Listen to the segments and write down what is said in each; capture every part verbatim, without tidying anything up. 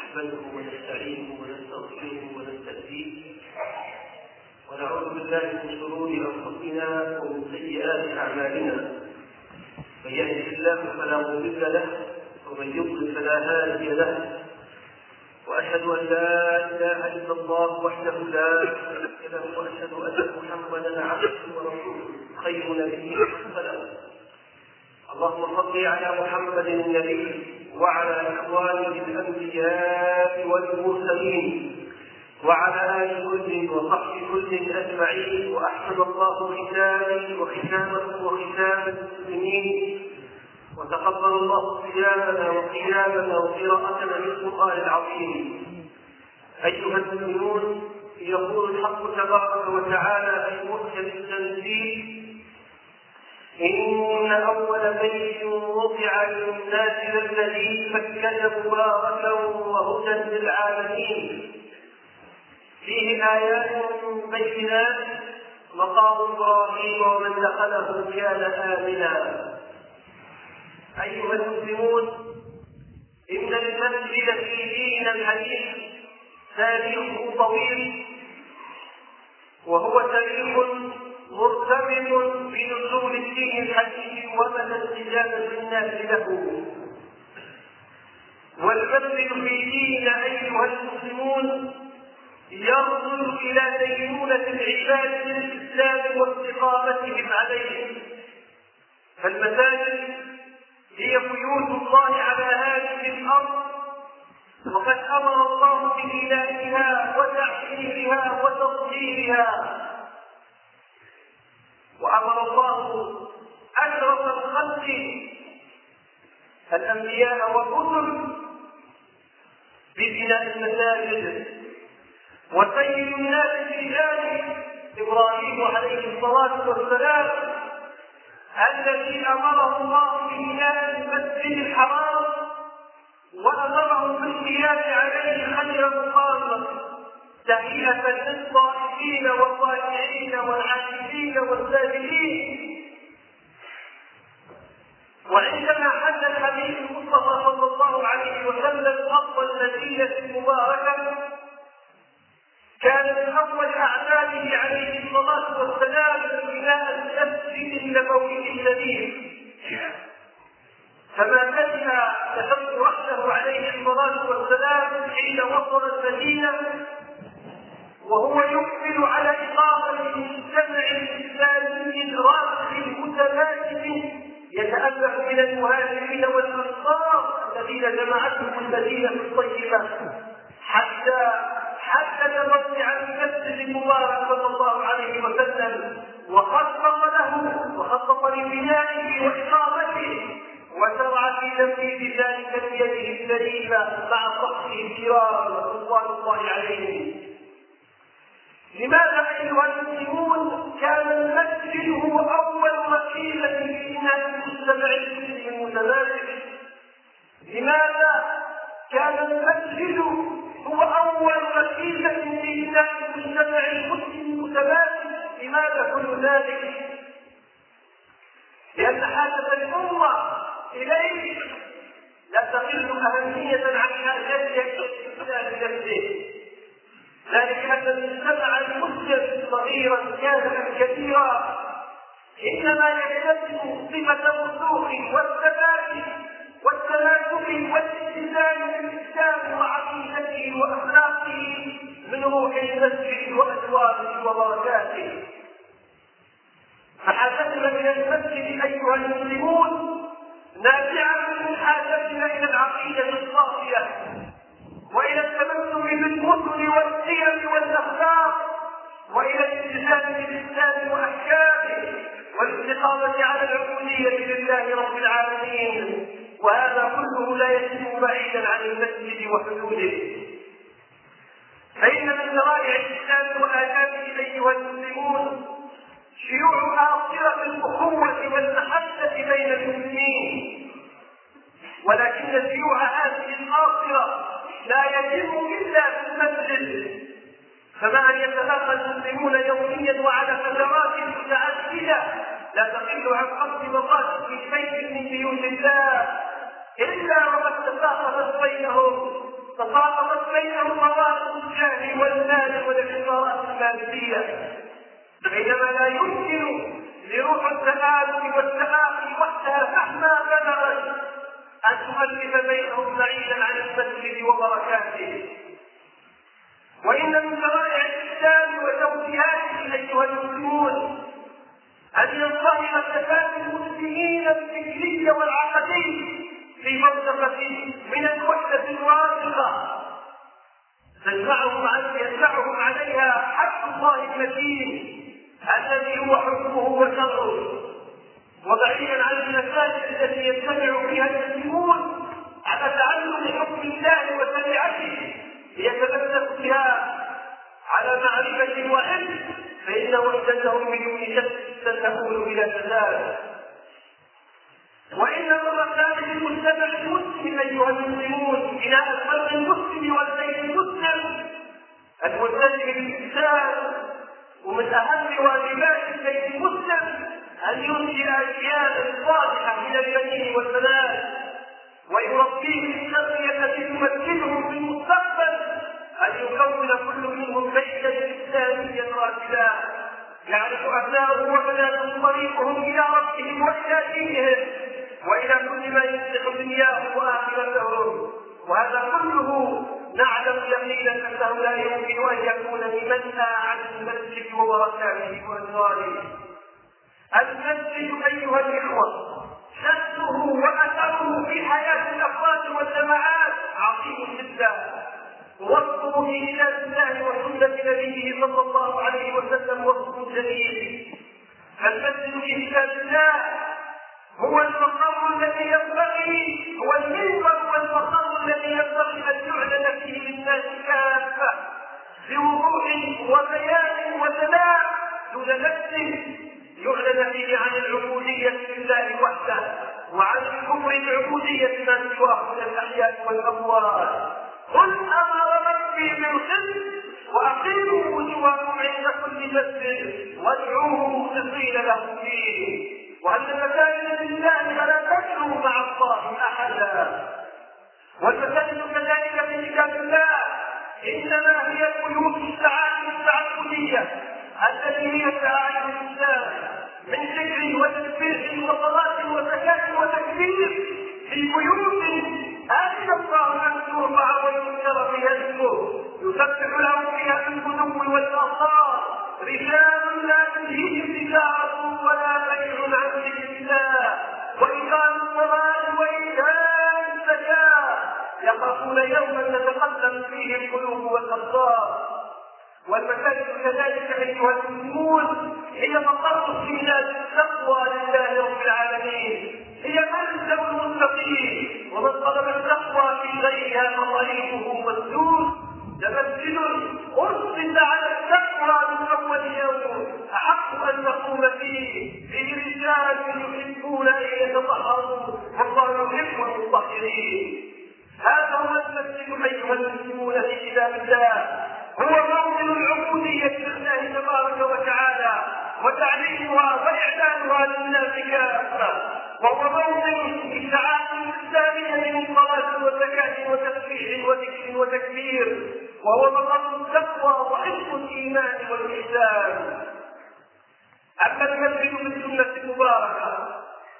نحمده ونستعينه ونستغفره ونستهديه ونعوذ بالله من شرور انفسنا ومن سيئات اعمالنا. من يهده الله فلا مضل له ومن يضلل فلا هادي له، واشهد ان لا اله الا الله وحده لا شريك له، واشهد ان محمدا عبده ورسوله خير نبي ارسله. اللهم صل على محمد النبي وعلى اخوانه الانبياء والمرسلين وعلى آل كل وصحب كل أجمعين، وأحسن الله ختامي وختامكم وختام المسلمين، وتقبل الله صيامنا وقيامنا وقراءتنا للقرآن العظيم. أيها المؤمنون، يقول الحق تبارك وتعالى في محكم التنزيل: إن أول بيت وضع للناس للذي بكة مباركا وهدى للعالمين، فيه آيات بينات مقام إبراهيم ومن دخله كان آمنا. أيها المسلمون، إن المسجد في دين الحديث تاريخه طويل، وهو تاريخ مرتبط بنزول الدين الحديث ومدى استجابة الناس له. والمسجد في دين أيها المسلمون يرسل إلى دينونة العباد للإسلام واستقامتهم عليه. فالمساجد هي بيوت الله على هذه الأرض، وقد أمر الله ببنائها وتعشيرها وتطهيرها، وأمر الله أشرف الخلق الأنبياء والرسل ببناء المساجد. وسيد الناس في ذلك إبراهيم عليه الصلاة والسلام، الذي أمره الله ببناء المسجد الحرام وأمره بالقيام عليه خير مقام، تهيئة للطائفين والطائعين والعاكفين والساجدين. وعندما حل الحبيب المصطفى صلى الله عليه وسلم أرض المدينة المباركة، كان من أول أعماله عليه الصلاة والسلام بناء المسجد النبوي الشريف، فما كان تحط رأسه عليه الصلاة والسلام حين وصل المدينة وهو يقبل على إقامة المجتمع الإسلامي الراسخ المتماسك يتألف من المهاجرين والأنصار الذين جمعتهم المدينة الطيبة، حتى حدد موضع المسجد المبارك صلى الله عليه وسلم وخطط له وخطط لبنائه وإقامته، وشرع في تنفيذ ذلك بيده السليمة مع صحبه الكرام رضوان الله عليهم. لماذا أيها المسلمون كان المسجد هو أول وسيلة لبناء المجتمع المسلم المتماسك؟ لماذا كان المسجد هو أول وسيلة لبناء المجتمع المسلم المتماسك؟ لماذا كل ذلك؟ لأن حاجة الأمة إليه لا تقل أهمية عن حاجتها إلى لنفسه. ذلك أن المجتمع المسلم صغيرا كان أم كبيرا إنما يكتسب صفة الرسوخ والثبات والتماسك والالتزام بالإسلام وعقيدته وأخلاقه من روح المسجد وأجواره وبركاته. فحاجتنا إلى المسجد أيها المسلمون نابعة من حاجتنا إلى العقيدة الصافية وإلى التمسك بالمثل والقيم والأخلاق وإلى الالتزام بالإسلام وأحكامه والاستقامة على العبودية لله رب العالمين. وهذا كله لا يتم بعيدا عن المسجد وحدوده. فإن من شرائع الإسلام وآدابه أيها المسلمون شيوع آصرة الأخوة والمحبة بين المسلمين، ولكن شيوع هذه الآصرة لا يتم إلا في المسجد. فما أن يتلاقى المسلمون يوميا وعلى فترات متعددة لا تقل عن خمس مرات في بيت من بيوت الله إلا وقد تساقطت بينهم تساقطت بينهم روابط الجهل والمال والانتصارات الماديه، بينما لا يمكن لروح التآلف والتآخي وحدها مهما بلغت أن تؤلف بينهم بعيدا عن المسجد وبركاته. وإن من شرائع الإسلام وتوجيهاته أيها المسلمون أن ينظهر تفاهم المسلمين الفكري والعقدي في منطقة من الوحدة الراسخة تجمعهم يجمعهم عليها حق الله المتين الذي هو حكمه وشره، وبعيدا عن المساجد التي يجتمع فيها المسلمون على تعلم حكم الله وشريعته ليتمسك بها على معرفة وعلم، فإن وحدتهم بدون شك ستكون بلا تزال. وإن من رسائل المجتمع المسلم أيها المسلمون بناء الفرد المسلم والبيت المسلم الملتزم بالإسلام، ومن أهم واجبات البيت المسلم أن ينشئ أجيالا صالحة من البنين والبنات ويربيهم التربية التي تمكنهم في المستقبل أن يكون كل منهم بيتا إسلاميا راشدا يعرف أبناؤه وبناته طريقهم إلى ربهم وإلى دينهم وإلى كل ما يصلح دنياهم وآخرتهم. وهذا كله نعلم يقينا أنه لا يمكن أن يكون بمنأى عن المسجد وبركاته وأنواره. المسجد أيها الإخوة شأنه وأثره في حياة الأفراد والجماعات عظيم جدا، ووصفه في كتاب الله وسنة نبيه صلى الله عليه وسلم وصف جليل. فالمسجد في كتاب الله هو المقام الذي ينبغي، هو المنبر والمقام الذي ينبغي أن يعلن فيه للناس كافة بوضوح وبيان وسلام دون نفس يعلن فيه عن العبودية لله وحده وعن الكفر العبودية ما سواه من الأحياء والأموات. قل أمر ربي بالقسط وأقيموا وجوهكم عند كل مسجد وادعوه مخلصين له الدين وأن المساجد لله فلا تدعوا مع الله أحدا. والمساجد كذلك في كتاب الله إنما هي بيوت السعادة التعبدية التي هي شعائر الإسلام من ذكر وتسبيح وصلاة وزكاة وتكبير في بيوت أذن الله أن ترفع ويذكر فيها اسمه يسبح له فيها بالغدو والآصال رجال لا تلهيهم تجارة ولا بيع عن ذكر الله وإقام الصلاة وإيتاء الزكاة يخافون يوما تتقلب فيه القلوب والأبصار. والمساجد كذلك أيها المسلمون هي مقر استئناس التقوى لله رب العالمين، هي منزل المتقين، ومن طلب التقوى في غيرها فطريقه مسدود. لمسجد أسس على التقوى من أول يوم أحق أن نقوم فيه فيه رجال يحبون أن يتطهروا والله يحب المطهرين. هذا هو المسجد أيها المسلمون في كتاب الله، هو موطن العبودية لله تبارك وتعالى وتعليمها وإعلانها للناس كافة، وهو موطن الشعائر الإسلامية من صلاة وزكاة وتسبيح وذكر وتكبير، وهو مقام التقوى وحفظ الإيمان والإحسان. أما المسجد بالسنة المباركة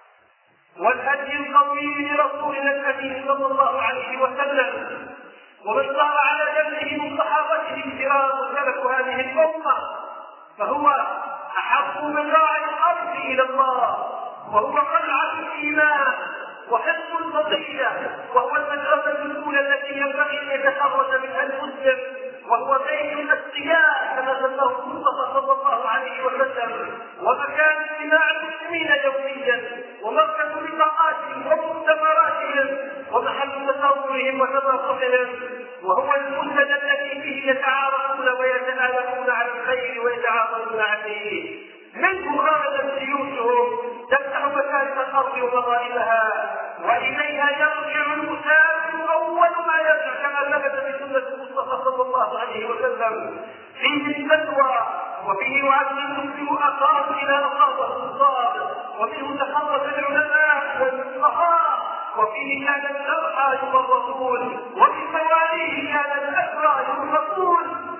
والهدي القويم لرسولنا الأمين صلى الله عليه وسلم ومن صار على جنبه من صحابته الكرام وسلكوا هذه الأمة فهو أحق من راعي الأرض إلى الله، وهو قلعة الإيمان وحفظ الفضيلة، وهو المدرسة الأولى التي ينبغي أن يتخرج منها المسلم، وهو بيت الأتقياء كما سماه المصطفى صلى الله عليه وسلم، ومكان اجتماع المسلمين يوميا ومركز لقاءاتهم ومؤتمراتهم ومحل تصورهم وتناصحهم، وهو المنتدى الذي فيه يتعارفون ويتآلفون على الخير ويتعاونون عليه. منه غرست سيوفهم تفتح مشارق الارض ومغاربها، واليها يرجع المسافر اول ما يرجع كما ثبت في سنه المصطفى صلى الله عليه وسلم. فيه الفتوى وفيه يعد المسلم اخاه الى اخاه الصاد، ومنه تخلص العلماء والفقهاء، وفيه كان الشرعى يفرقون وبالمواليه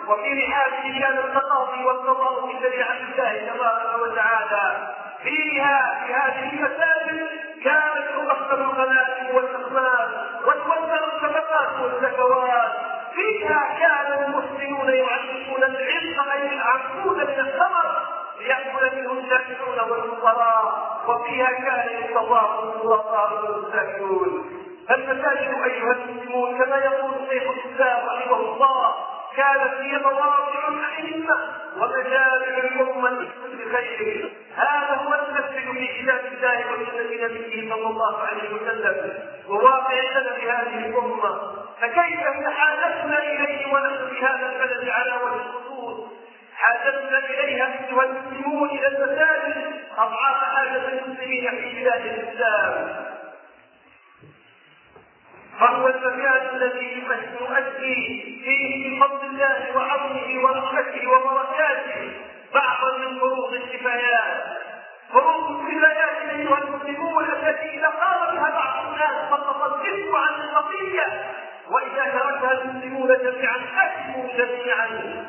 وفي رحابه كان التقاضي والقضاء في شريعة الله تبارك وتعالى. فيها في هذه المساجد كانت تقسم الغنائم والأخماس وتوزع الصدقات والزكوات. فيها كان المسلمون يعلمون العلم أي العنقود من الثمر ليأكل منه الجائعون والفقراء. وفيها كان يستضاف الضعفاء والمساكين. فالمساجد أيها المسلمون كما يقول شيخ الإسلام رحمه الله كانت هي مواضع الأئمة ومجامع الأمة لكل خير. هذا هو المسجد في كتاب الله وسنة نبيه صلى الله عليه وسلم وواقع سلف هذه الأمة. فكيف حاجتنا إليه ونحن في هذا البلد على وجه الخصوص؟ حاجتنا إليها أيها المسلمون إلى المساجد أضعاف حاجة المسلمين في بلاد الإسلام. فهو المكان الذي نؤدي فيه بفضل الله وعونه ورحمته وبركاته بعضا من فروض الكفايات. فروض الكفايات ايها المسلمون التي اذا قام بها بعض الناس سقط الاسم عن القضيه، واذا تركها المسلمون جميعا اثموا جميعا.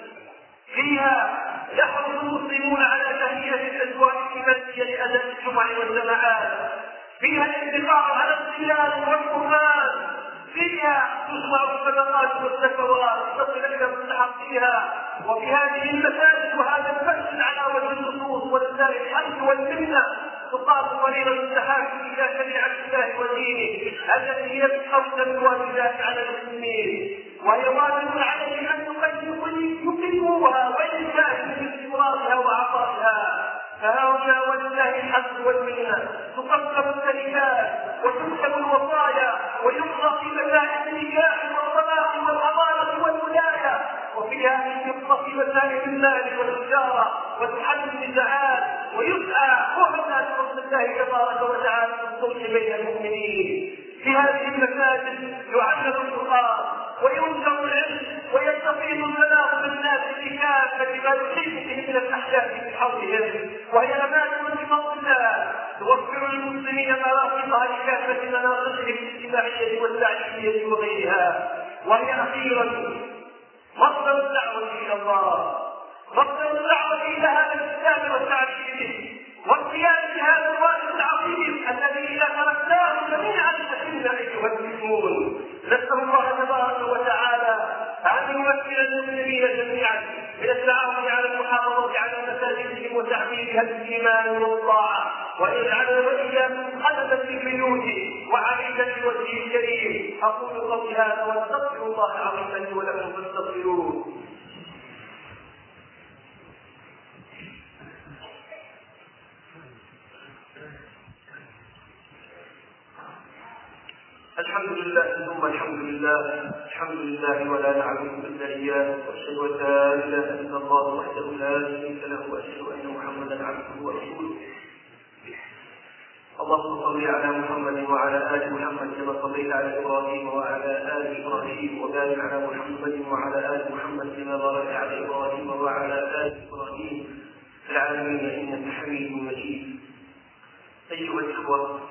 فيها يحرص المسلمون على تهيئه الاجواء الماديه لاداء الجمع والجماعات. فيها الاتفاق على الصيام والقران. فيها تجمع الصدقات والزكوات تصل الى مستحقيها. وفي هذه المساجد وهذا المسجد على وجه الخصوص ولله الحمد والمنه تقام ضريبه التحاكم الى شريعه الله ودينه التي هي من اوجب الواجبات على المسلمين، وهي واجب عليهم ان يقيموها ويجاهدوا باستمرارها وعطائها. فهؤلاء ولله الحمد والمنه تقسم الكلمات وتكتب الوصايا ويقضى في مسائل النكاح والطلاق والامانه والولايه. وفيها يقضى في مسائل المال والتجاره وتحل النزاعات ويسعى وحدة بفضل الله تبارك وتعالى بالصلح بين المؤمنين. في هذه المساجد يعلم القرآن وينشر العلم ويستفيد المناخ بالناس بكافة ما يحيط به من الأحداث من حولهم، وهي أماكن بفضل الله توفر للمسلمين مراقبها لكافة مناطقهم الاجتماعية والتعليمية وغيرها. وهي أخيرا مصدر الدعوة إلى الله، مصدر الدعوة إلى هذا الإسلام والتعليم به والقيام بهذا الواجب العظيم الذي إذا تركناه جميعا فإنا أيها المسلمون. نسأل الله تبارك وتعالى أن يمثل المسلمين جميعا من التعاون على المحافظة على مساجدهم وتعميرها بالإيمان والطاعة، ويجعلنا وإياكم قدما في البيوت وعبيدا لوجهه الكريم. أقول قولي هذا واستغفر الله العظيم لي ولكم فاستغفروه. الحمد لله ثم الحمد لله، الحمد لله ولا نعبد الا اياه، واشهد ان لا اله الا الله وحده لا شريك له، واشهد ان محمدا عبده ورسوله. اللهم صل على محمد وعلى ال محمد كما صليت على ابراهيم وعلى ال ابراهيم، وبارك على محمد وعلى ال محمد كما باركت على ابراهيم وعلى ال ابراهيم في العالمين انك حميد مجيد. ايها الاخوه،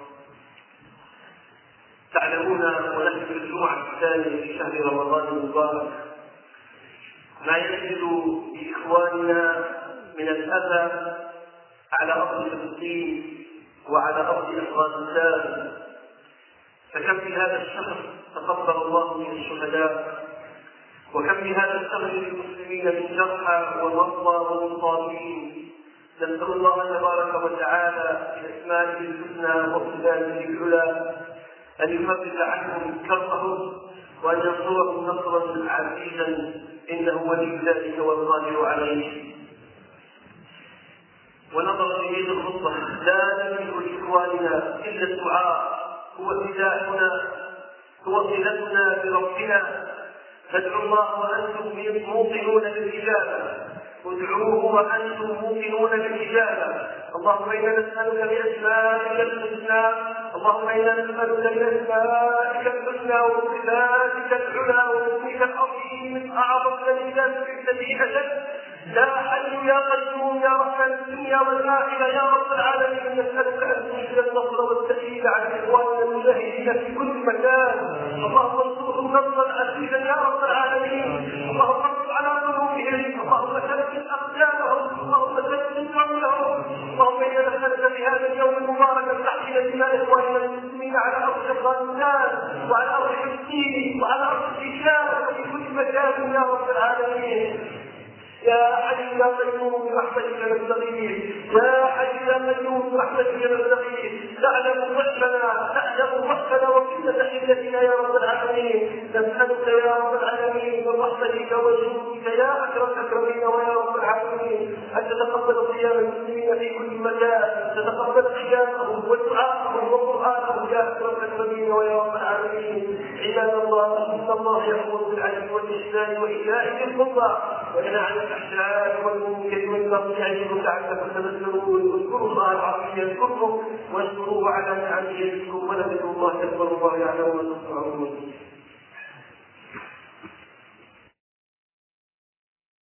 تعلمون ونحن في الجمعة الثانية في شهر رمضان المبارك ما ينزل بإخواننا من الأذى على أرض فلسطين وعلى أرض أفغانستان. فكم في هذا الشهر تقبل الله من الشهداء، وكم في هذا الشهر للمسلمين من جرحى ومرضى ومصابين. نسأل الله تبارك وتعالى بأسمائه الحسنى وصفاته العلى أن يفرج عنهم كربهم وأن ينصرهم نصرا عزيزا إنه ولي ذلك والقادر عليه. ونظرا إلى الخطبة لا نملك لإخواننا إلا الدعاء، هو فداؤنا، هو صلتنا بربنا. فادعوا الله وأنتم موقنون بالإجابة، ادعوه وأنتم موقنون بالإجابة. اللهم إنا نسألك بأسمائك الحسنى، اللهم إنا نسألك بأسمائك الحسنى وصفاتك العلى واسمك العظيم أعظم الذي لا تشرك به أحدا. يا حي يا قيوم يا رحمن الدنيا والآخرة يا رب العالمين، نسألك أن تنزل النصر والتأييد على إخواننا المجاهدين في كل مكان. اللهم انصرهم نصرا عزيزا يا رب العالمين. اللهم انصر على قلوبهم وعلى ارض فلسطين وعلى ارض الشام وفي كل مكان يا رب العالمين. يا حي يا قيوم برحمتك نستغيث، يا حي يا قيوم برحمتك نستغيث، تعلم ضعفنا تعلم ضعفنا وقلة حيلتنا يا رب العالمين. نسألك يا رب العالمين برحمتك وجودك يا أكرم الأكرمين ويا رب العالمين أن تتقبل صيام المسلمين في كل مكان، تتقبل صيامهم ودعاءهم وقرآنهم يا أكرم الأكرمين ويا رب العالمين. عباد الله، إن الله يأمر بالعدل والإحسان وإيتاء ذي القربى وينهى عن الأحسان والمنكر والبغي يعظكم لعلكم تذكرون. اذكروا الله العظيم يذكركم واشكروه على نعمه يزدكم ولذكر الله أكبر والله يعلم ما تصنعون.